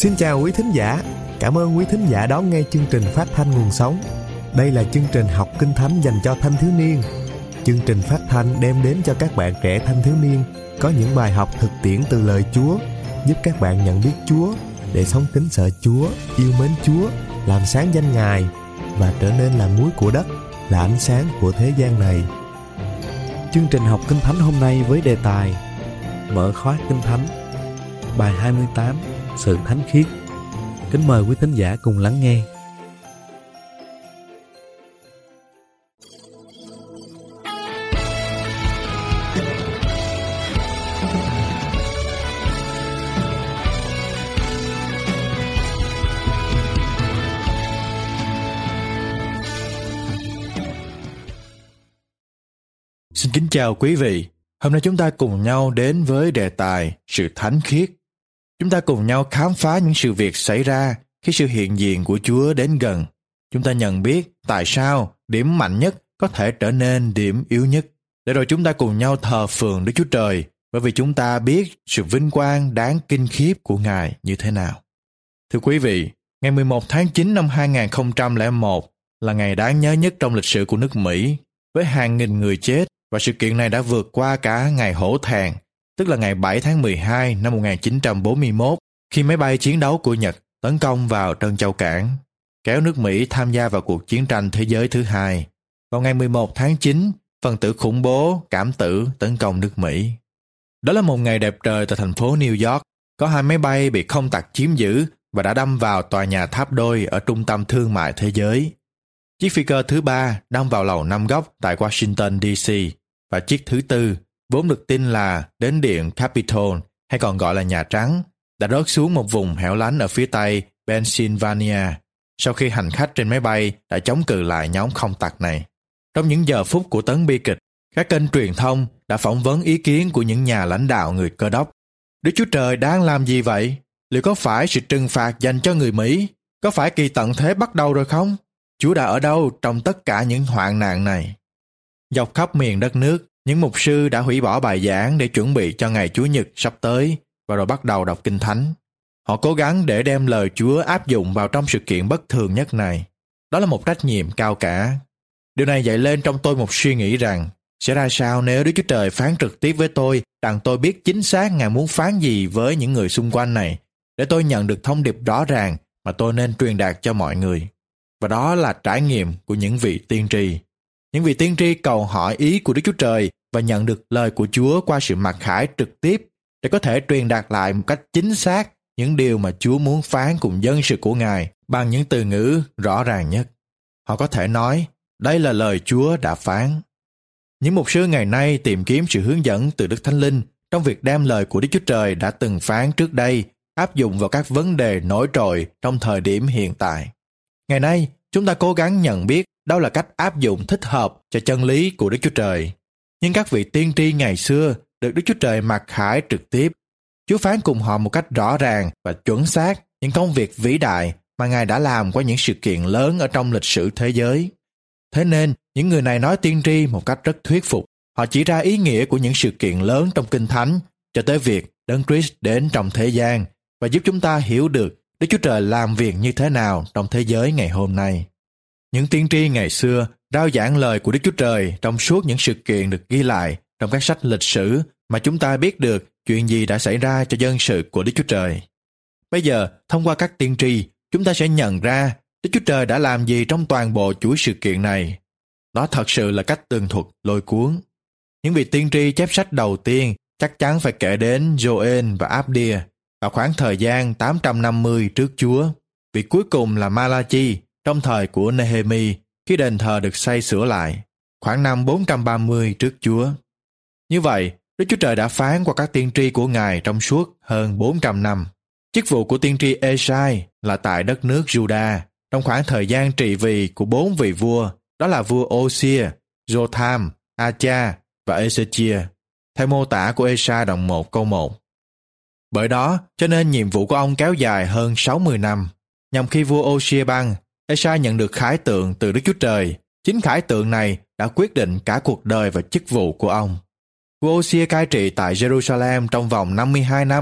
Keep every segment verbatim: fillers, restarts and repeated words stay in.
Xin chào quý thính giả, cảm ơn quý thính giả đón nghe chương trình phát thanh Nguồn Sống. Đây là chương trình học Kinh Thánh dành cho thanh thiếu niên. Chương trình phát thanh đem đến cho các bạn trẻ thanh thiếu niên có những bài học thực tiễn từ lời Chúa, giúp các bạn nhận biết Chúa để sống kính sợ Chúa, yêu mến Chúa, làm sáng danh Ngài và trở nên là muối của đất, là ánh sáng của thế gian này. Chương trình học Kinh Thánh hôm nay với đề tài Mở khóa Kinh Thánh, bài hai mươi tám, Sự Thánh Khiết. Kính mời quý thính giả cùng lắng nghe. Xin kính chào quý vị. Hôm nay chúng ta cùng nhau đến với đề tài Sự Thánh Khiết. Chúng ta cùng nhau khám phá những sự việc xảy ra khi sự hiện diện của Chúa đến gần. Chúng ta nhận biết tại sao điểm mạnh nhất có thể trở nên điểm yếu nhất. Để rồi chúng ta cùng nhau thờ phượng Đức Chúa Trời, bởi vì chúng ta biết sự vinh quang đáng kinh khiếp của Ngài như thế nào. Thưa quý vị, ngày mười một tháng chín năm hai không không một là ngày đáng nhớ nhất trong lịch sử của nước Mỹ, với hàng nghìn người chết, và sự kiện này đã vượt qua cả ngày hổ thẹn, tức là ngày bảy tháng mười hai năm một nghìn chín trăm bốn mươi mốt, khi máy bay chiến đấu của Nhật tấn công vào Trân Châu Cảng, kéo nước Mỹ tham gia vào cuộc chiến tranh thế giới thứ hai. Vào ngày mười một tháng chín, phần tử khủng bố cảm tử tấn công nước Mỹ. Đó là một ngày đẹp trời tại thành phố New York. Có hai máy bay bị không tặc chiếm giữ và đã đâm vào tòa nhà tháp đôi ở trung tâm thương mại thế giới. Chiếc phi cơ thứ ba đâm vào lầu Năm Góc tại Washington đê xê, và chiếc thứ tư, vốn được tin là đến điện Capitol, hay còn gọi là Nhà Trắng, đã rớt xuống một vùng hẻo lánh ở phía tây Pennsylvania, sau khi hành khách trên máy bay đã chống cự lại nhóm không tặc này. Trong những giờ phút của tấn bi kịch, các kênh truyền thông đã phỏng vấn ý kiến của những nhà lãnh đạo người Cơ đốc. Đức Chúa Trời đang làm gì vậy? Liệu có phải sự trừng phạt dành cho người Mỹ? Có phải kỳ tận thế bắt đầu rồi không? Chúa đã ở đâu trong tất cả những hoạn nạn này? Dọc khắp miền đất nước, những mục sư đã hủy bỏ bài giảng để chuẩn bị cho ngày Chúa Nhật sắp tới, và rồi bắt đầu đọc Kinh Thánh. Họ cố gắng để đem lời Chúa áp dụng vào trong sự kiện bất thường nhất này. Đó là một trách nhiệm cao cả. Điều này dậy lên trong tôi một suy nghĩ rằng, sẽ ra sao nếu Đức Chúa Trời phán trực tiếp với tôi rằng tôi biết chính xác Ngài muốn phán gì với những người xung quanh này, để tôi nhận được thông điệp rõ ràng mà tôi nên truyền đạt cho mọi người. Và đó là trải nghiệm của những vị tiên tri. Những vị tiên tri cầu hỏi ý của Đức Chúa Trời và nhận được lời của Chúa qua sự mặc khải trực tiếp để có thể truyền đạt lại một cách chính xác những điều mà Chúa muốn phán cùng dân sự của Ngài bằng những từ ngữ rõ ràng nhất. Họ có thể nói, đây là lời Chúa đã phán. Những mục sư ngày nay tìm kiếm sự hướng dẫn từ Đức Thánh Linh trong việc đem lời của Đức Chúa Trời đã từng phán trước đây áp dụng vào các vấn đề nổi trội trong thời điểm hiện tại. Ngày nay, chúng ta cố gắng nhận biết đâu là cách áp dụng thích hợp cho chân lý của Đức Chúa Trời. Nhưng các vị tiên tri ngày xưa được Đức Chúa Trời mặc khải trực tiếp. Chúa phán cùng họ một cách rõ ràng và chuẩn xác những công việc vĩ đại mà Ngài đã làm qua những sự kiện lớn ở trong lịch sử thế giới. Thế nên, những người này nói tiên tri một cách rất thuyết phục. Họ chỉ ra ý nghĩa của những sự kiện lớn trong Kinh Thánh cho tới việc Đấng Christ đến trong thế gian và giúp chúng ta hiểu được Đức Chúa Trời làm việc như thế nào trong thế giới ngày hôm nay. Những tiên tri ngày xưa rao giảng lời của Đức Chúa Trời trong suốt những sự kiện được ghi lại trong các sách lịch sử mà chúng ta biết được chuyện gì đã xảy ra cho dân sự của Đức Chúa Trời. Bây giờ, thông qua các tiên tri, chúng ta sẽ nhận ra Đức Chúa Trời đã làm gì trong toàn bộ chuỗi sự kiện này. Đó thật sự là cách tường thuật lôi cuốn. Những vị tiên tri chép sách đầu tiên chắc chắn phải kể đến Joel và Abdia vào khoảng thời gian tám trăm năm mươi trước Chúa. Vị cuối cùng là Malachi trong thời của Nehemi, khi đền thờ được xây sửa lại, khoảng năm bốn trăm ba mươi trước Chúa. Như vậy, Đức Chúa Trời đã phán qua các tiên tri của Ngài trong suốt hơn bốn trăm năm. Chức vụ của tiên tri Esai là tại đất nước Juda, trong khoảng thời gian trị vì của bốn vị vua, đó là vua Ô-xia, Jotham, Acha và Ezechia, theo mô tả của Esai đoạn một câu một. Bởi đó, cho nên nhiệm vụ của ông kéo dài hơn sáu mươi năm. Nhằm khi vua Ô-xia băng, Esai nhận được khải tượng từ Đức Chúa Trời. Chính khải tượng này đã quyết định cả cuộc đời và chức vụ của ông. Vua Ô-xia cai trị tại Jerusalem trong vòng năm mươi hai năm,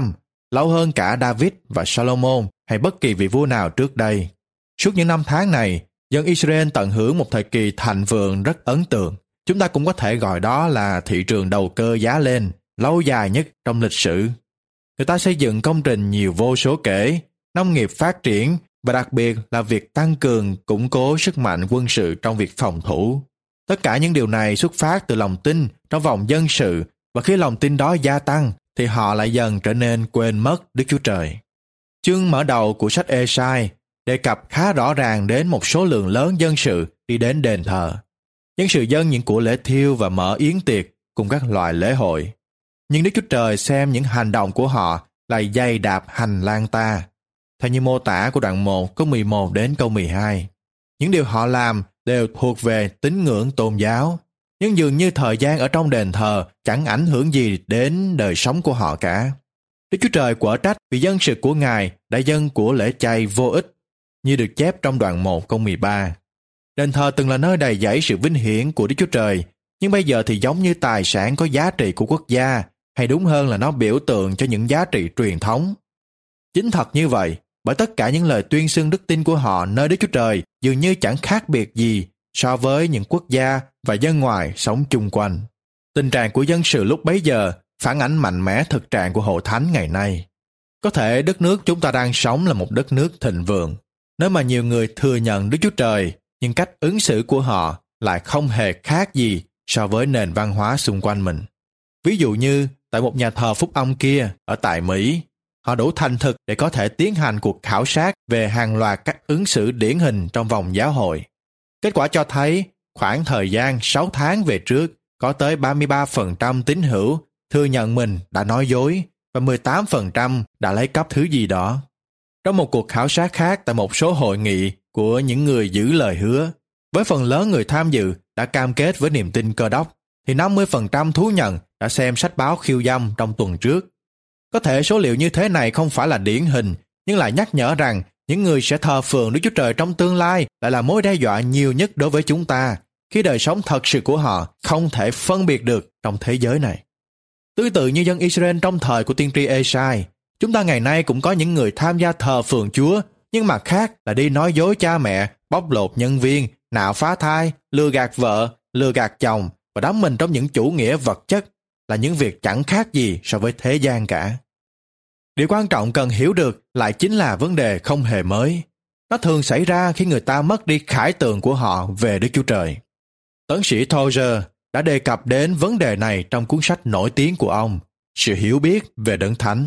lâu hơn cả David và Solomon hay bất kỳ vị vua nào trước đây. Suốt những năm tháng này, dân Israel tận hưởng một thời kỳ thịnh vượng rất ấn tượng. Chúng ta cũng có thể gọi đó là thị trường đầu cơ giá lên, lâu dài nhất trong lịch sử. Người ta xây dựng công trình nhiều vô số kể, nông nghiệp phát triển và đặc biệt là việc tăng cường, củng cố sức mạnh quân sự trong việc phòng thủ. Tất cả những điều này xuất phát từ lòng tin trong vòng dân sự, và khi lòng tin đó gia tăng thì họ lại dần trở nên quên mất Đức Chúa Trời. Chương mở đầu của sách Ê-sai đề cập khá rõ ràng đến một số lượng lớn dân sự đi đến đền thờ. Dân sự dâng những của lễ thiêu và mở yến tiệc cùng các loại lễ hội. Nhưng Đức Chúa Trời xem những hành động của họ là dày đạp hành lang ta. Theo như mô tả của đoạn một câu mười một đến câu mười hai, những điều họ làm đều thuộc về tín ngưỡng tôn giáo, nhưng dường như thời gian ở trong đền thờ chẳng ảnh hưởng gì đến đời sống của họ cả. Đức Chúa Trời quở trách vì dân sự của Ngài đã dâng của lễ chay vô ích, như được chép trong đoạn một câu mười ba. Đền thờ từng là nơi đầy dẫy sự vinh hiển của Đức Chúa Trời, nhưng bây giờ thì giống như tài sản có giá trị của quốc gia, hay đúng hơn là nó biểu tượng cho những giá trị truyền thống. Chính thật như vậy, bởi tất cả những lời tuyên xưng đức tin của họ nơi Đức Chúa Trời dường như chẳng khác biệt gì so với những quốc gia và dân ngoài sống chung quanh. Tình trạng của dân sự lúc bấy giờ phản ánh mạnh mẽ thực trạng của hội thánh ngày nay. Có thể đất nước chúng ta đang sống là một đất nước thịnh vượng, nếu mà nhiều người thừa nhận Đức Chúa Trời, nhưng cách ứng xử của họ lại không hề khác gì so với nền văn hóa xung quanh mình. Ví dụ như tại một nhà thờ phúc âm kia ở tại Mỹ, họ đủ thành thực để có thể tiến hành cuộc khảo sát về hàng loạt các ứng xử điển hình trong vòng giáo hội. Kết quả cho thấy khoảng thời gian sáu tháng về trước, có tới ba mươi ba phần trăm tín hữu thừa nhận mình đã nói dối và mười tám phần trăm đã lấy cắp thứ gì đó. Trong một cuộc khảo sát khác tại một số hội nghị của những người giữ lời hứa, với phần lớn người tham dự đã cam kết với niềm tin Cơ Đốc, thì năm mươi phần trăm thú nhận đã xem sách báo khiêu dâm trong tuần trước. Có thể số liệu như thế này không phải là điển hình, nhưng lại nhắc nhở rằng những người sẽ thờ phượng Đức Chúa Trời trong tương lai lại là mối đe dọa nhiều nhất đối với chúng ta, khi đời sống thật sự của họ không thể phân biệt được trong thế giới này. Tương tự như dân Israel trong thời của tiên tri Ê-sai, chúng ta ngày nay cũng có những người tham gia thờ phượng Chúa, nhưng mặt khác là đi nói dối cha mẹ, bóc lột nhân viên, nạo phá thai, lừa gạt vợ, lừa gạt chồng và đắm mình trong những chủ nghĩa vật chất, là những việc chẳng khác gì so với thế gian cả. Điều quan trọng cần hiểu được lại chính là vấn đề không hề mới. Nó thường xảy ra khi người ta mất đi khải tượng của họ về Đức Chúa Trời. Tấn sĩ Tozer đã đề cập đến vấn đề này trong cuốn sách nổi tiếng của ông, Sự hiểu biết về Đấng Thánh.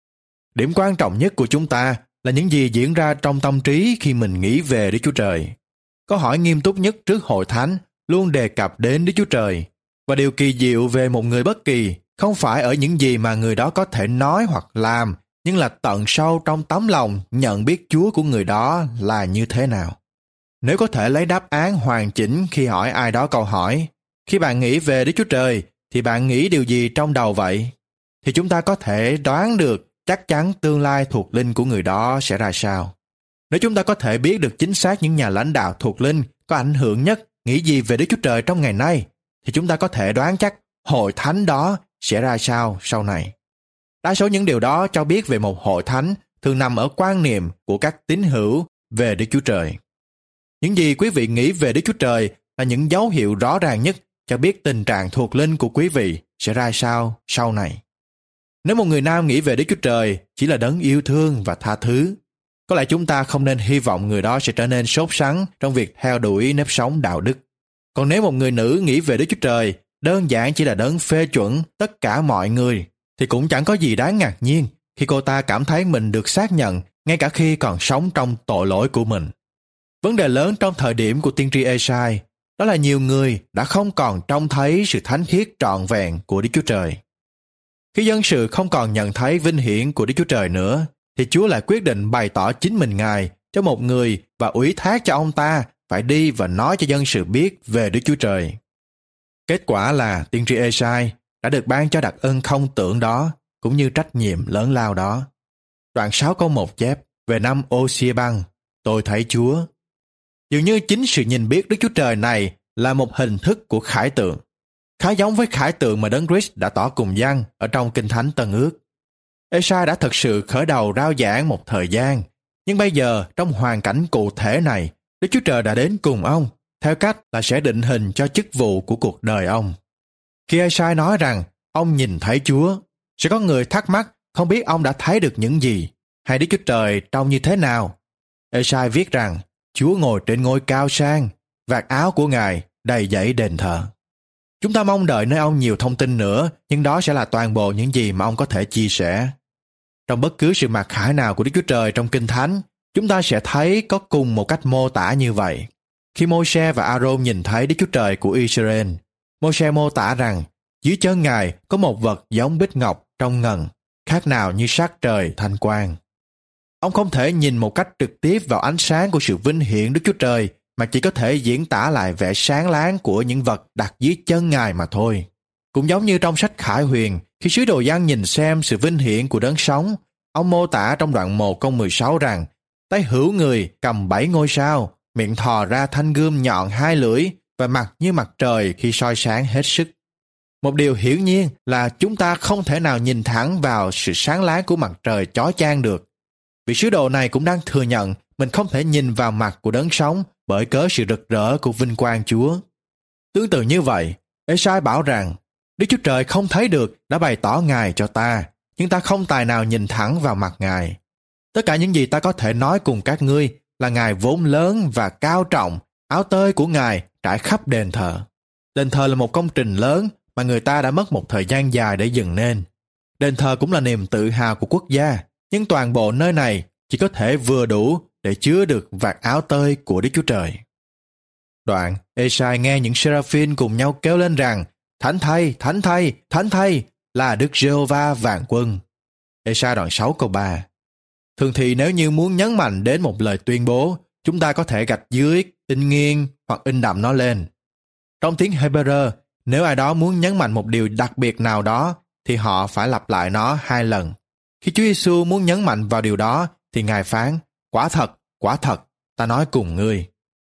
Điểm quan trọng nhất của chúng ta là những gì diễn ra trong tâm trí khi mình nghĩ về Đức Chúa Trời. Câu hỏi nghiêm túc nhất trước hội thánh luôn đề cập đến Đức Chúa Trời, và điều kỳ diệu về một người bất kỳ không phải ở những gì mà người đó có thể nói hoặc làm, nhưng là tận sâu trong tấm lòng nhận biết Chúa của người đó là như thế nào. Nếu có thể lấy đáp án hoàn chỉnh khi hỏi ai đó câu hỏi, khi bạn nghĩ về Đức Chúa Trời thì bạn nghĩ điều gì trong đầu vậy? Thì chúng ta có thể đoán được chắc chắn tương lai thuộc linh của người đó sẽ ra sao. Nếu chúng ta có thể biết được chính xác những nhà lãnh đạo thuộc linh có ảnh hưởng nhất nghĩ gì về Đức Chúa Trời trong ngày nay, thì chúng ta có thể đoán chắc hội thánh đó sẽ ra sao sau này. Đa số những điều đó cho biết về một hội thánh thường nằm ở quan niệm của các tín hữu về Đức Chúa Trời. Những gì quý vị nghĩ về Đức Chúa Trời là những dấu hiệu rõ ràng nhất cho biết tình trạng thuộc linh của quý vị sẽ ra sao sau này. Nếu một người nam nghĩ về Đức Chúa Trời chỉ là đấng yêu thương và tha thứ, có lẽ chúng ta không nên hy vọng người đó sẽ trở nên sốt sắng trong việc theo đuổi nếp sống đạo đức. Còn nếu một người nữ nghĩ về Đức Chúa Trời đơn giản chỉ là đấng phê chuẩn tất cả mọi người, thì cũng chẳng có gì đáng ngạc nhiên khi cô ta cảm thấy mình được xác nhận ngay cả khi còn sống trong tội lỗi của mình. Vấn đề lớn trong thời điểm của tiên tri Ê-sai đó là nhiều người đã không còn trông thấy sự thánh khiết trọn vẹn của Đức Chúa Trời. Khi dân sự không còn nhận thấy vinh hiển của Đức Chúa Trời nữa, thì Chúa lại quyết định bày tỏ chính mình Ngài cho một người và ủy thác cho ông ta phải đi và nói cho dân sự biết về Đức Chúa Trời. Kết quả là tiên tri Ê-sai đã được ban cho đặc ân không tưởng đó, cũng như trách nhiệm lớn lao đó. Đoạn sáu câu một chép, về năm Ô-xia-băng, tôi thấy Chúa. Dường như chính sự nhìn biết Đức Chúa Trời này là một hình thức của khải tượng, khá giống với khải tượng mà Đấng Christ đã tỏ cùng dân ở trong Kinh Thánh Tân Ước. Ê-sai đã thực sự khởi đầu rao giảng một thời gian, nhưng bây giờ trong hoàn cảnh cụ thể này, Đức Chúa Trời đã đến cùng ông, theo cách là sẽ định hình cho chức vụ của cuộc đời ông. Khi Ê-sai nói rằng ông nhìn thấy Chúa, sẽ có người thắc mắc không biết ông đã thấy được những gì, hay Đức Chúa Trời trông như thế nào. Ê-sai viết rằng Chúa ngồi trên ngôi cao sang, vạt áo của Ngài đầy dẫy đền thờ. Chúng ta mong đợi nơi ông nhiều thông tin nữa, nhưng đó sẽ là toàn bộ những gì mà ông có thể chia sẻ. Trong bất cứ sự mặc khải nào của Đức Chúa Trời trong Kinh Thánh, chúng ta sẽ thấy có cùng một cách mô tả như vậy. Khi Môi-se và A-rôn nhìn thấy Đức Chúa Trời của Israel, Môi-se mô tả rằng dưới chân Ngài có một vật giống bích ngọc trong ngần, khác nào như sắc trời thanh quang. Ông không thể nhìn một cách trực tiếp vào ánh sáng của sự vinh hiển Đức Chúa Trời, mà chỉ có thể diễn tả lại vẻ sáng láng của những vật đặt dưới chân Ngài mà thôi. Cũng giống như trong sách Khải Huyền, khi sứ đồ Giăng nhìn xem sự vinh hiển của đấng sống, ông mô tả trong đoạn một câu mười sáu rằng tay hữu người cầm bảy ngôi sao, miệng thò ra thanh gươm nhọn hai lưỡi và mặt như mặt trời khi soi sáng hết sức. Một điều hiển nhiên là chúng ta không thể nào nhìn thẳng vào sự sáng láng của mặt trời chói chang được. Vị sứ đồ này cũng đang thừa nhận mình không thể nhìn vào mặt của đấng sống bởi cớ sự rực rỡ của vinh quang Chúa. Tương tự như vậy, Ê-sai bảo rằng Đức Chúa Trời không thấy được đã bày tỏ Ngài cho ta, nhưng ta không tài nào nhìn thẳng vào mặt Ngài. Tất cả những gì ta có thể nói cùng các ngươi là Ngài vốn lớn và cao trọng, áo tơi của Ngài trải khắp đền thờ. Đền thờ là một công trình lớn mà người ta đã mất một thời gian dài để dựng nên. Đền thờ cũng là niềm tự hào của quốc gia, nhưng toàn bộ nơi này chỉ có thể vừa đủ để chứa được vạt áo tơi của Đức Chúa Trời. Đoạn, Ê-sai nghe những seraphim cùng nhau kêu lên rằng Thánh thay, thánh thay, thánh thay là Đức Giê-hô-va vạn quân. Ê-sai đoạn sáu câu ba. Thường thì nếu như muốn nhấn mạnh đến một lời tuyên bố, chúng ta có thể gạch dưới, in nghiêng hoặc in đậm nó lên. Trong tiếng Hebrew, nếu ai đó muốn nhấn mạnh một điều đặc biệt nào đó, thì họ phải lặp lại nó hai lần. Khi Chúa Giêsu muốn nhấn mạnh vào điều đó, thì Ngài phán, quả thật, quả thật, ta nói cùng ngươi.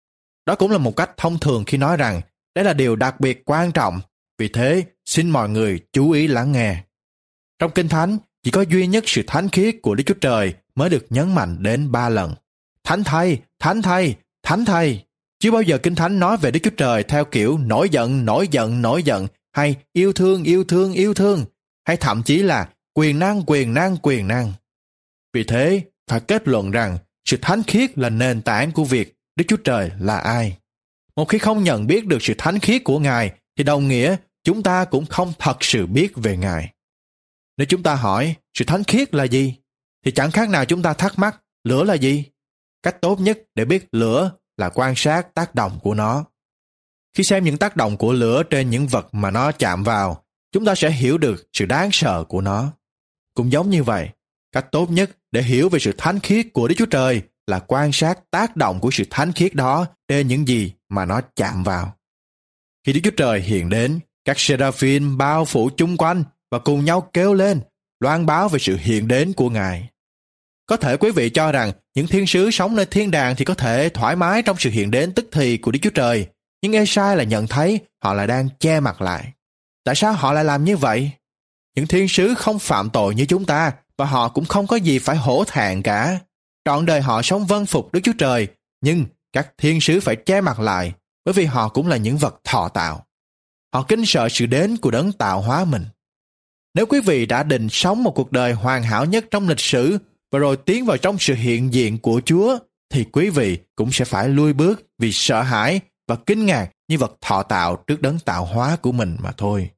Đó cũng là một cách thông thường khi nói rằng, đây là điều đặc biệt quan trọng, vì thế xin mọi người chú ý lắng nghe. Trong Kinh Thánh, chỉ có duy nhất sự thánh khiết của Đức Chúa Trời mới được nhấn mạnh đến ba lần. Thánh thay, thánh thay, thánh thay. Chưa bao giờ Kinh Thánh nói về Đức Chúa Trời theo kiểu nổi giận, nổi giận, nổi giận, hay yêu thương, yêu thương, yêu thương, hay thậm chí là quyền năng, quyền năng, quyền năng. Vì thế, phải kết luận rằng sự thánh khiết là nền tảng của việc Đức Chúa Trời là ai. Một khi không nhận biết được sự thánh khiết của Ngài, thì đồng nghĩa chúng ta cũng không thật sự biết về Ngài. Nếu chúng ta hỏi sự thánh khiết là gì, thì chẳng khác nào chúng ta thắc mắc lửa là gì. Cách tốt nhất để biết lửa là quan sát tác động của nó. Khi xem những tác động của lửa trên những vật mà nó chạm vào, chúng ta sẽ hiểu được sự đáng sợ của nó. Cũng giống như vậy, cách tốt nhất để hiểu về sự thánh khiết của Đức Chúa Trời là quan sát tác động của sự thánh khiết đó trên những gì mà nó chạm vào. Khi Đức Chúa Trời hiện đến, các seraphim bao phủ chung quanh và cùng nhau kêu lên, loan báo về sự hiện đến của Ngài. Có thể quý vị cho rằng những thiên sứ sống nơi thiên đàng thì có thể thoải mái trong sự hiện đến tức thì của Đức Chúa Trời, nhưng Ê-sai là nhận thấy họ lại đang che mặt lại. Tại sao họ lại làm như vậy? Những thiên sứ không phạm tội như chúng ta và họ cũng không có gì phải hổ thẹn cả. Trọn đời họ sống vâng phục Đức Chúa Trời, nhưng các thiên sứ phải che mặt lại bởi vì họ cũng là những vật thọ tạo. Họ kính sợ sự đến của đấng tạo hóa mình. Nếu quý vị đã định sống một cuộc đời hoàn hảo nhất trong lịch sử và rồi tiến vào trong sự hiện diện của Chúa, thì quý vị cũng sẽ phải lui bước vì sợ hãi và kinh ngạc như vật thọ tạo trước đấng tạo hóa của mình mà thôi.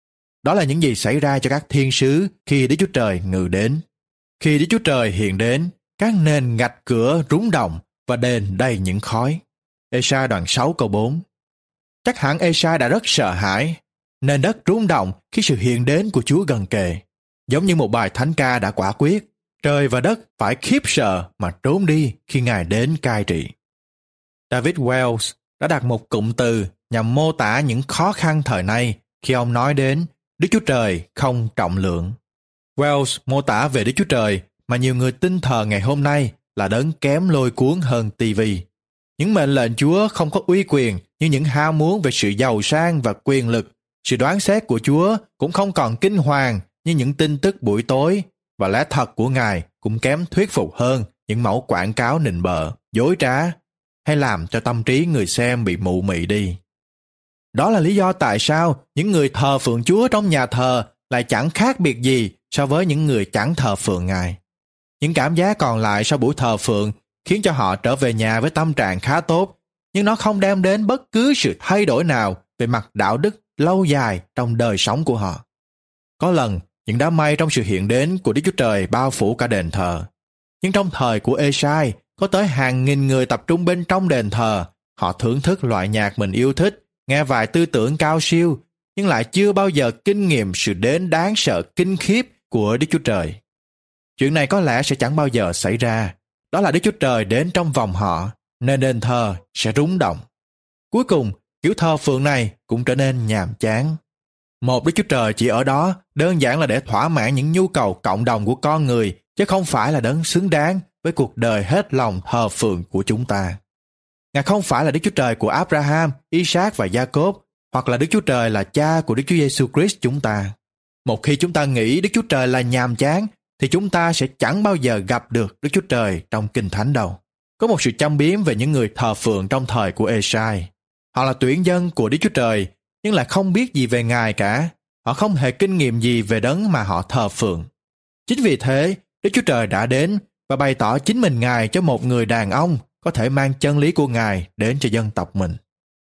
Đó là những gì xảy ra cho các thiên sứ khi Đức Chúa Trời ngự đến. Khi Đức Chúa Trời hiện đến, các nền gạch cửa rúng động và đền đầy những khói. Ê-sai đoạn sáu câu bốn. Chắc hẳn Ê-sai đã rất sợ hãi. Nền đất rung động khi sự hiện đến của Chúa gần kề. Giống như một bài thánh ca đã quả quyết, trời và đất phải khiếp sợ mà trốn đi khi Ngài đến cai trị. David Wells đã đặt một cụm từ nhằm mô tả những khó khăn thời nay khi ông nói đến Đức Chúa Trời không trọng lượng. Wells mô tả về Đức Chúa Trời mà nhiều người tin thờ ngày hôm nay là đấng kém lôi cuốn hơn ti vi. Những mệnh lệnh Chúa không có uy quyền như những ham muốn về sự giàu sang và quyền lực. Sự đoán xét của Chúa cũng không còn kinh hoàng như những tin tức buổi tối và lẽ thật của Ngài cũng kém thuyết phục hơn những mẫu quảng cáo nịnh bợ, dối trá hay làm cho tâm trí người xem bị mụ mị đi. Đó là lý do tại sao những người thờ phượng Chúa trong nhà thờ lại chẳng khác biệt gì so với những người chẳng thờ phượng Ngài. Những cảm giác còn lại sau buổi thờ phượng khiến cho họ trở về nhà với tâm trạng khá tốt, nhưng nó không đem đến bất cứ sự thay đổi nào về mặt đạo đức lâu dài trong đời sống của họ. Có lần, những đám mây trong sự hiện đến của Đức Chúa Trời bao phủ cả đền thờ. Nhưng trong thời của Ê-sai, có tới hàng nghìn người tập trung bên trong đền thờ. Họ thưởng thức loại nhạc mình yêu thích, nghe vài tư tưởng cao siêu, nhưng lại chưa bao giờ kinh nghiệm sự đến đáng sợ kinh khiếp của Đức Chúa Trời. Chuyện này có lẽ sẽ chẳng bao giờ xảy ra. Đó là Đức Chúa Trời đến trong vòng họ, nên đền thờ sẽ rúng động. Cuối cùng, kiểu thờ phượng này cũng trở nên nhàm chán. Một Đức Chúa Trời chỉ ở đó đơn giản là để thỏa mãn những nhu cầu cộng đồng của con người, chứ không phải là đấng xứng đáng với cuộc đời hết lòng thờ phượng của chúng ta. Ngài không phải là Đức Chúa Trời của Abraham, Isaac và Jacob, hoặc là Đức Chúa Trời là cha của Đức Chúa Giêsu Christ chúng ta. Một khi chúng ta nghĩ Đức Chúa Trời là nhàm chán, thì chúng ta sẽ chẳng bao giờ gặp được Đức Chúa Trời trong Kinh Thánh đâu. Có một sự châm biếm về những người thờ phượng trong thời của Ê-sai. Họ là tuyển dân của Đức Chúa Trời, nhưng lại không biết gì về Ngài cả. Họ không hề kinh nghiệm gì về đấng mà họ thờ phượng. Chính vì thế, Đức Chúa Trời đã đến và bày tỏ chính mình Ngài cho một người đàn ông có thể mang chân lý của Ngài đến cho dân tộc mình.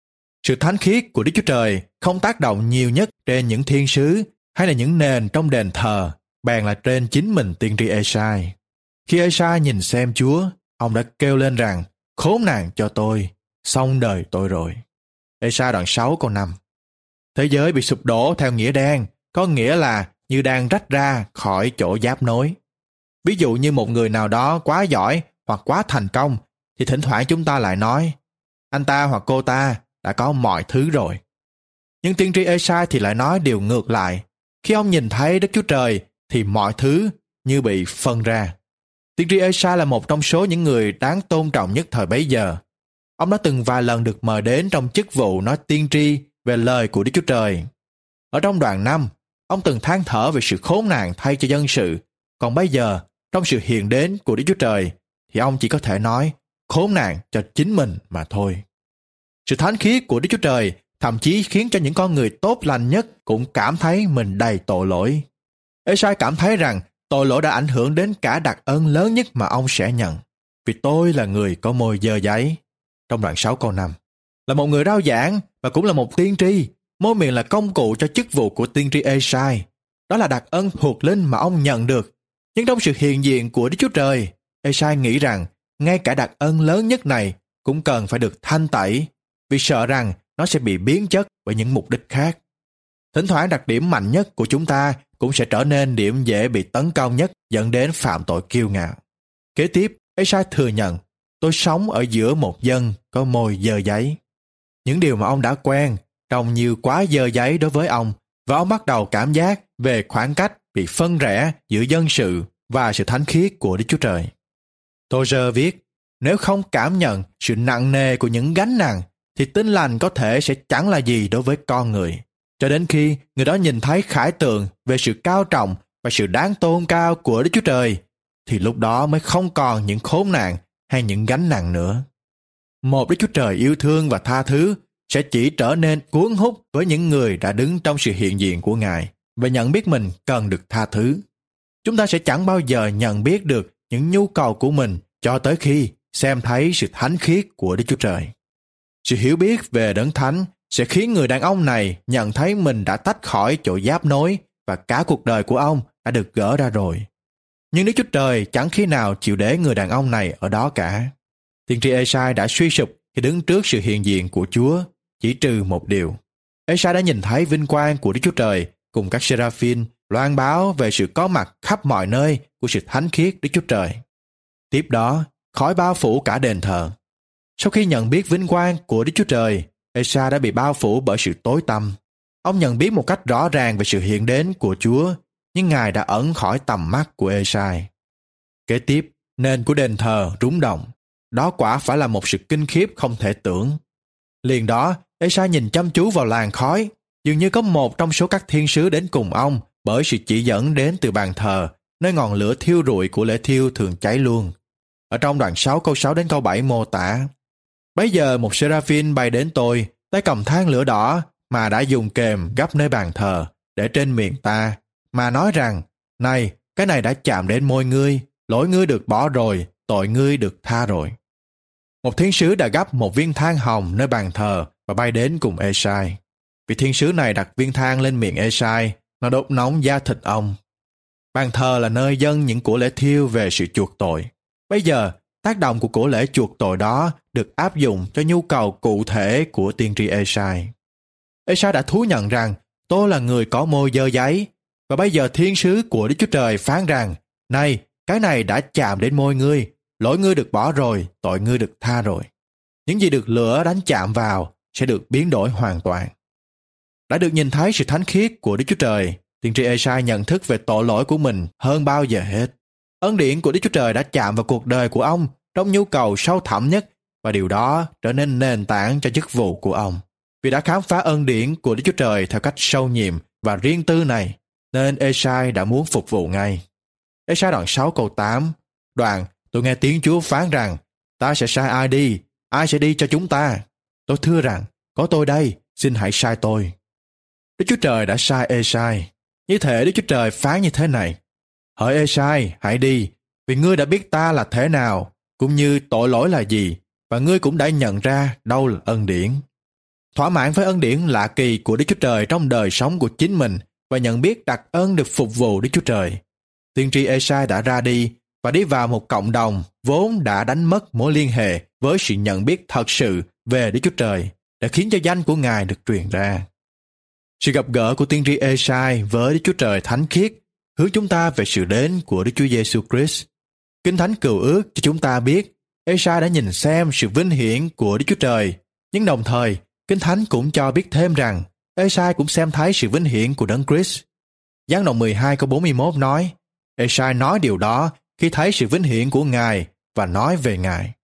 Sự thánh khiết của Đức Chúa Trời không tác động nhiều nhất trên những thiên sứ hay là những nền trong đền thờ, bèn là trên chính mình tiên tri Ê-sai. Khi Ê-sai nhìn xem Chúa, ông đã kêu lên rằng, khốn nạn cho tôi, xong đời tôi rồi. Ê-sai đoạn sáu câu năm. Thế giới bị sụp đổ theo nghĩa đen, có nghĩa là như đang rách ra khỏi chỗ giáp nối. Ví dụ như một người nào đó quá giỏi hoặc quá thành công, thì thỉnh thoảng chúng ta lại nói, anh ta hoặc cô ta đã có mọi thứ rồi. Nhưng tiên tri Ê-sai thì lại nói điều ngược lại. Khi ông nhìn thấy Đức Chúa Trời, thì mọi thứ như bị phân ra. Tiên tri Ê-sai là một trong số những người đáng tôn trọng nhất thời bấy giờ. Ông đã từng vài lần được mời đến trong chức vụ nói tiên tri về lời của Đức Chúa Trời. Ở trong đoạn năm, ông từng than thở về sự khốn nạn thay cho dân sự. Còn bây giờ, trong sự hiện đến của Đức Chúa Trời, thì ông chỉ có thể nói khốn nạn cho chính mình mà thôi. Sự thánh khiết của Đức Chúa Trời thậm chí khiến cho những con người tốt lành nhất cũng cảm thấy mình đầy tội lỗi. Ê-sai cảm thấy rằng tội lỗi đã ảnh hưởng đến cả đặc ân lớn nhất mà ông sẽ nhận. Vì tôi là người có môi dơ giấy. Trong đoạn sáu câu năm. Là một người rao giảng và cũng là một tiên tri, môi miệng là công cụ cho chức vụ của tiên tri Ê-sai. Đó là đặc ân thuộc linh mà ông nhận được. Nhưng trong sự hiện diện của Đức Chúa Trời, Ê-sai nghĩ rằng ngay cả đặc ân lớn nhất này cũng cần phải được thanh tẩy, vì sợ rằng nó sẽ bị biến chất bởi những mục đích khác. Thỉnh thoảng đặc điểm mạnh nhất của chúng ta cũng sẽ trở nên điểm dễ bị tấn công nhất, dẫn đến phạm tội kiêu ngạo. Kế tiếp, Ê-sai thừa nhận, tôi sống ở giữa một dân có môi dơ giấy. Những điều mà ông đã quen trông như quá dơ giấy đối với ông, và ông bắt đầu cảm giác về khoảng cách bị phân rẽ giữa dân sự và sự thánh khiết của Đức Chúa Trời. Tozer viết, nếu không cảm nhận sự nặng nề của những gánh nặng, thì tin lành có thể sẽ chẳng là gì đối với con người. Cho đến khi người đó nhìn thấy khải tượng về sự cao trọng và sự đáng tôn cao của Đức Chúa Trời, thì lúc đó mới không còn những khốn nạn hay những gánh nặng nữa. Một Đức Chúa Trời yêu thương và tha thứ sẽ chỉ trở nên cuốn hút với những người đã đứng trong sự hiện diện của Ngài và nhận biết mình cần được tha thứ. Chúng ta sẽ chẳng bao giờ nhận biết được những nhu cầu của mình cho tới khi xem thấy sự thánh khiết của Đức Chúa Trời. Sự hiểu biết về đấng thánh sẽ khiến người đàn ông này nhận thấy mình đã tách khỏi chỗ giáp nối và cả cuộc đời của ông đã được gỡ ra rồi. Nhưng Đức Chúa Trời chẳng khi nào chịu để người đàn ông này ở đó cả. Tiên tri Ê-sai đã suy sụp khi đứng trước sự hiện diện của Chúa, chỉ trừ một điều. Ê-sai đã nhìn thấy vinh quang của Đức Chúa Trời cùng các seraphim loan báo về sự có mặt khắp mọi nơi của sự thánh khiết Đức Chúa Trời. Tiếp đó, khói bao phủ cả đền thờ. Sau khi nhận biết vinh quang của Đức Chúa Trời, Ê-sai đã bị bao phủ bởi sự tối tăm. Ông nhận biết một cách rõ ràng về sự hiện đến của Chúa, nhưng Ngài đã ẩn khỏi tầm mắt của Ê-sai. Kế tiếp, nền của đền thờ rúng động. Đó quả phải là một sự kinh khiếp không thể tưởng. Liền đó, Ê-sai nhìn chăm chú vào làn khói, dường như có một trong số các thiên sứ đến cùng ông bởi sự chỉ dẫn đến từ bàn thờ, nơi ngọn lửa thiêu rụi của lễ thiêu thường cháy luôn. Ở trong đoạn sáu câu sáu đến câu bảy mô tả: Bấy giờ một seraphim bay đến tôi, tay cầm than lửa đỏ mà đã dùng kềm gấp nơi bàn thờ, để trên miệng ta, mà nói rằng: Này, cái này đã chạm đến môi ngươi, lỗi ngươi được bỏ rồi, tội ngươi được tha rồi. Một thiên sứ đã gấp một viên than hồng nơi bàn thờ và bay đến cùng Ê-sai. Vị thiên sứ này đặt viên than lên miệng Ê-sai, nó đốt nóng da thịt ông. Bàn thờ là nơi dâng những của lễ thiêu về sự chuộc tội. Bây giờ, tác động của của lễ chuộc tội đó được áp dụng cho nhu cầu cụ thể của tiên tri Ê-sai. Ê-sai đã thú nhận rằng tôi là người có môi dơ giấy, và bây giờ thiên sứ của Đức Chúa Trời phán rằng: Này, cái này đã chạm đến môi ngươi, lỗi ngươi được bỏ rồi, tội ngươi được tha rồi. Những gì được lửa đánh chạm vào sẽ được biến đổi hoàn toàn. Đã được nhìn thấy sự thánh khiết của Đức Chúa Trời, tiên tri Ê-sai nhận thức về tội lỗi của mình hơn bao giờ hết. Ân điển của Đức Chúa Trời đã chạm vào cuộc đời của ông trong nhu cầu sâu thẳm nhất, và điều đó trở nên nền tảng cho chức vụ của ông. Vì đã khám phá ân điển của Đức Chúa Trời theo cách sâu nhiệm và riêng tư này, nên Ê-sai đã muốn phục vụ ngay. Ê-sai đoạn sáu câu tám, đoạn: Tôi nghe tiếng Chúa phán rằng: Ta sẽ sai ai đi, ai sẽ đi cho chúng ta? Tôi thưa rằng: Có tôi đây, xin hãy sai tôi. Đức Chúa Trời đã sai Ê-sai. Như thể Đức Chúa Trời phán như thế này: Hỡi Ê-sai, hãy đi, vì ngươi đã biết ta là thế nào, cũng như tội lỗi là gì, và ngươi cũng đã nhận ra đâu là ân điển. Thỏa mãn với ân điển lạ kỳ của Đức Chúa Trời trong đời sống của chính mình và nhận biết đặc ân được phục vụ Đức Chúa Trời, tiên tri Ê-sai đã ra đi và đi vào một cộng đồng vốn đã đánh mất mối liên hệ với sự nhận biết thật sự về Đức Chúa Trời, đã khiến cho danh của Ngài được truyền ra. Sự gặp gỡ của tiên tri Ê-sai với Đức Chúa Trời thánh khiết hướng chúng ta về sự đến của Đức Chúa Giêsu Christ. Kinh Thánh Cựu Ước cho chúng ta biết Ê-sai đã nhìn xem sự vinh hiển của Đức Chúa Trời, nhưng đồng thời Kinh Thánh cũng cho biết thêm rằng Ê-sai cũng xem thấy sự vinh hiển của Đấng Christ. Giăng đoạn mười hai câu bốn mươi mốt nói: Ê-sai nói điều đó khi thấy sự vinh hiển của Ngài và nói về Ngài.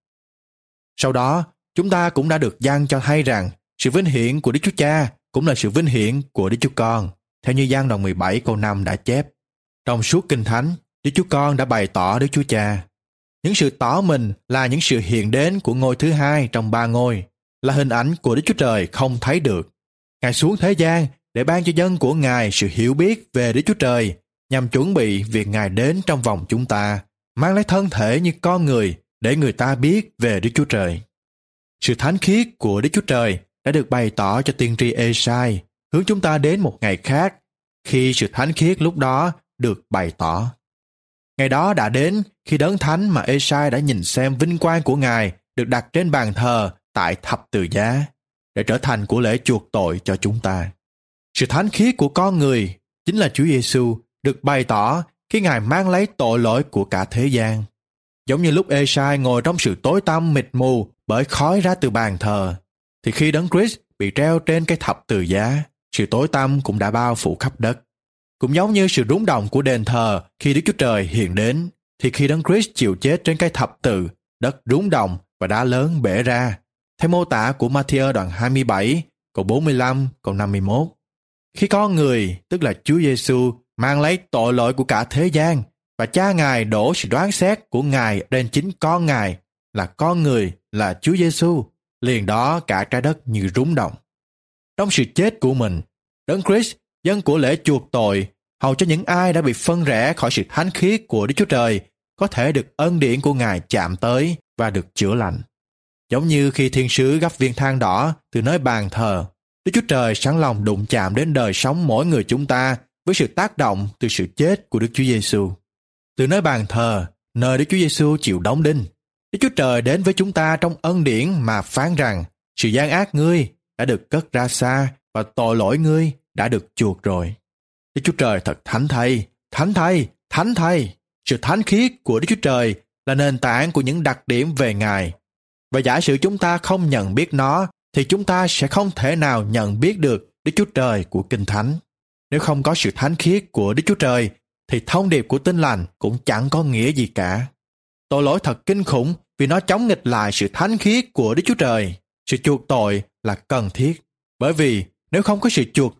Sau đó, chúng ta cũng đã được giăng cho hay rằng sự vinh hiển của Đức Chúa Cha cũng là sự vinh hiển của Đức Chúa Con, theo như Giăng đoạn mười bảy câu năm đã chép. Trong suốt Kinh Thánh, Đức Chúa Con đã bày tỏ Đức Chúa Cha. Những sự tỏ mình là những sự hiện đến của ngôi thứ hai trong ba ngôi, là hình ảnh của Đức Chúa Trời không thấy được. Ngài xuống thế gian để ban cho dân của Ngài sự hiểu biết về Đức Chúa Trời, nhằm chuẩn bị việc Ngài đến trong vòng chúng ta, mang lấy thân thể như con người để người ta biết về Đức Chúa Trời. Sự thánh khiết của Đức Chúa Trời đã được bày tỏ cho tiên tri Ê-sai, hướng chúng ta đến một ngày khác, khi sự thánh khiết lúc đó được bày tỏ. Ngày đó đã đến khi đấng thánh mà Ê-sai đã nhìn xem vinh quang của Ngài được đặt trên bàn thờ tại thập tự giá, để trở thành của lễ chuộc tội cho chúng ta. Sự thánh khiết của con người chính là Chúa Giêsu được bày tỏ khi Ngài mang lấy tội lỗi của cả thế gian. Giống như lúc Ê-sai ngồi trong sự tối tăm mịt mù bởi khói ra từ bàn thờ, thì khi Đấng Christ bị treo trên cái thập tự giá, sự tối tăm cũng đã bao phủ khắp đất. Cũng giống như sự rúng động của đền thờ khi Đức Chúa Trời hiện đến, thì khi Đấng Christ chịu chết trên cái thập tự, đất rúng động và đá lớn bể ra, theo mô tả của Ma-thi-ơ đoạn hai mươi bảy, câu bốn mươi lăm, câu năm mươi mốt. Khi con người, tức là Chúa Giêsu, mang lấy tội lỗi của cả thế gian, và Cha Ngài đổ sự đoán xét của Ngài lên chính con Ngài, là con người, là Chúa Giêsu, liền đó cả trái đất như rúng động. Trong sự chết của mình, Đấng Christ dâng của lễ chuộc tội, hầu cho những ai đã bị phân rẽ khỏi sự thánh khiết của Đức Chúa Trời có thể được ân điển của Ngài chạm tới và được chữa lành. Giống như khi thiên sứ gấp viên than đỏ từ nơi bàn thờ, Đức Chúa Trời sẵn lòng đụng chạm đến đời sống mỗi người chúng ta với sự tác động từ sự chết của Đức Chúa Giêsu. Từ nơi bàn thờ, nơi Đức Chúa Giêsu chịu đóng đinh, Đức Chúa Trời đến với chúng ta trong ân điển mà phán rằng sự gian ác ngươi đã được cất ra xa và tội lỗi ngươi đã được chuộc rồi. Đức Chúa Trời thật thánh thay, thánh thay, thánh thay. Sự thánh khiết của Đức Chúa Trời là nền tảng của những đặc điểm về Ngài. Và giả sử chúng ta không nhận biết nó, thì chúng ta sẽ không thể nào nhận biết được Đức Chúa Trời của Kinh Thánh. Nếu không có sự thánh khiết của Đức Chúa Trời, thì thông điệp của Tin Lành cũng chẳng có nghĩa gì cả. Tội lỗi thật kinh khủng vì nó chống nghịch lại sự thánh khiết của Đức Chúa Trời. Sự chuộc tội là cần thiết, bởi vì nếu không có sự chuộc tội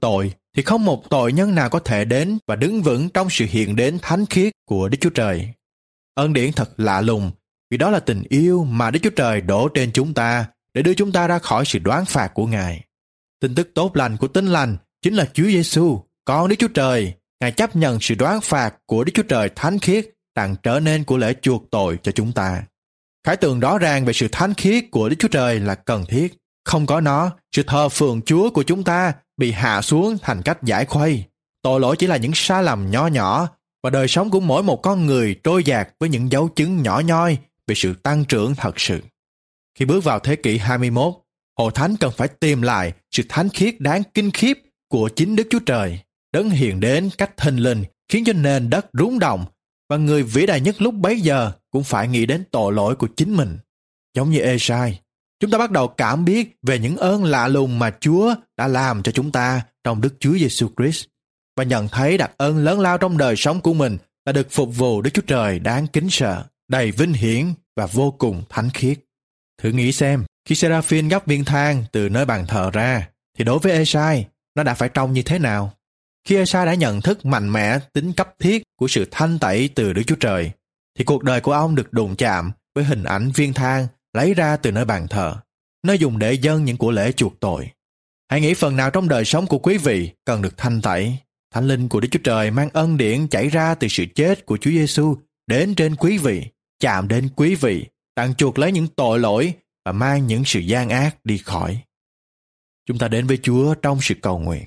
thì không một tội nhân nào có thể đến và đứng vững trong sự hiện đến thánh khiết của Đức Chúa Trời. Ân điển thật lạ lùng, vì đó là tình yêu mà Đức Chúa Trời đổ trên chúng ta để đưa chúng ta ra khỏi sự đoán phạt của Ngài. Tin tức tốt lành của Tin lành chính là Chúa Giêsu, con Đức Chúa Trời. Ngài chấp nhận sự đoán phạt của Đức Chúa Trời thánh khiết đặng trở nên của lễ chuộc tội cho chúng ta. Khải tượng rõ ràng về sự thánh khiết của Đức Chúa Trời là cần thiết. Không có nó, sự thờ phượng Chúa của chúng ta bị hạ xuống thành cách giải khuây. Tội lỗi chỉ là những sai lầm nhỏ nhỏ, và đời sống của mỗi một con người trôi dạt với những dấu chứng nhỏ nhoi về sự tăng trưởng thật sự. Khi bước vào thế kỷ hai mươi mốt, Hội Thánh cần phải tìm lại sự thánh khiết đáng kinh khiếp của chính Đức Chúa Trời, đấng hiện đến cách thình lình khiến cho nền đất rung động, và người vĩ đại nhất lúc bấy giờ cũng phải nghĩ đến tội lỗi của chính mình. Giống như Ê-sai, chúng ta bắt đầu cảm biết về những ơn lạ lùng mà Chúa đã làm cho chúng ta trong Đức Chúa Giêsu Christ, và nhận thấy đặc ơn lớn lao trong đời sống của mình là được phục vụ Đức Chúa Trời đáng kính sợ, đầy vinh hiển và vô cùng thánh khiết. Thử nghĩ xem, khi Seraphim gắp viên than từ nơi bàn thờ ra, thì đối với Ê-sai, nó đã phải trông như thế nào? Khi Ê-sai đã nhận thức mạnh mẽ tính cấp thiết của sự thanh tẩy từ Đức Chúa Trời, thì cuộc đời của ông được đụng chạm với hình ảnh viên than lấy ra từ nơi bàn thờ, nơi dùng để dâng những của lễ chuộc tội. Hãy nghĩ phần nào trong đời sống của quý vị cần được thanh tẩy. Thánh linh của Đức Chúa Trời mang ân điển chảy ra từ sự chết của Chúa Giêsu đến trên quý vị, chạm đến quý vị, tặng chuộc lấy những tội lỗi và mang những sự gian ác đi khỏi. Chúng ta đến với Chúa trong sự cầu nguyện.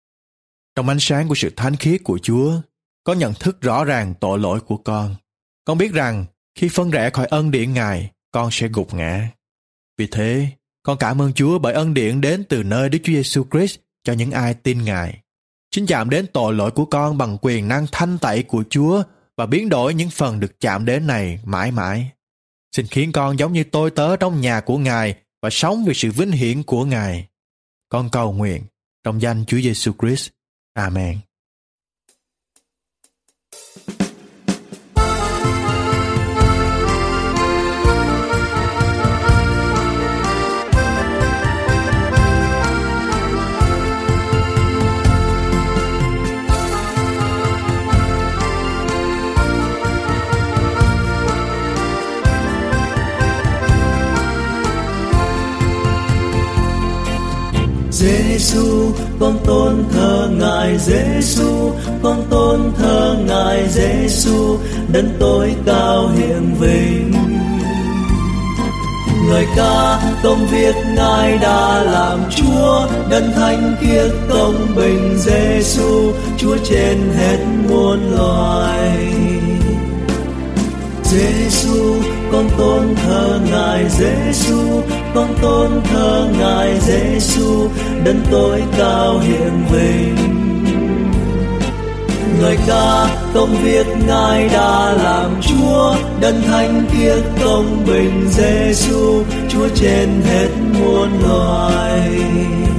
Trong ánh sáng của sự thánh khiết của Chúa, con nhận thức rõ ràng tội lỗi của con. Con biết rằng khi phân rẽ khỏi ân điển Ngài, con sẽ gục ngã. Vì thế, con cảm ơn Chúa bởi ân điển đến từ nơi Đức Chúa Giêsu Christ cho những ai tin Ngài. Xin chạm đến tội lỗi của con bằng quyền năng thanh tẩy của Chúa và biến đổi những phần được chạm đến này mãi mãi. Xin khiến con giống như tôi tớ trong nhà của Ngài và sống vì sự vinh hiển của Ngài. Con cầu nguyện trong danh Chúa Giêsu Christ. Amen. Giêsu, con tôn thờ Ngài Giêsu, con tôn thờ Ngài Giêsu, đấng tối cao hiển vinh. Người ca công việc Ngài đã làm Chúa, đấng thánh khiết công bình Giêsu, Chúa trên hết muôn loài. Giêsu, con tôn thờ Ngài Giêsu, con tôn thờ Ngài Giêsu, đấng tối cao hiển vinh. Người ca công việc Ngài đã làm Chúa, đấng thánh khiết công bình Giêsu, Chúa trên hết muôn loài.